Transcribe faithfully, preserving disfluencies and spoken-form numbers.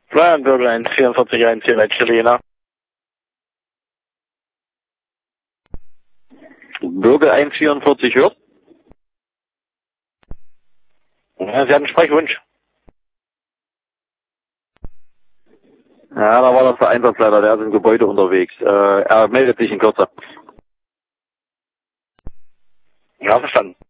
Brian Bürger eins vier vier eins hier, Chilena. Bürger eins vier vier hört. Ja, Sie hatten einen Sprechwunsch. Ja, da war das der Einsatzleiter, der ist im Gebäude unterwegs. Äh, er meldet sich in Kürze. Ja, verstanden.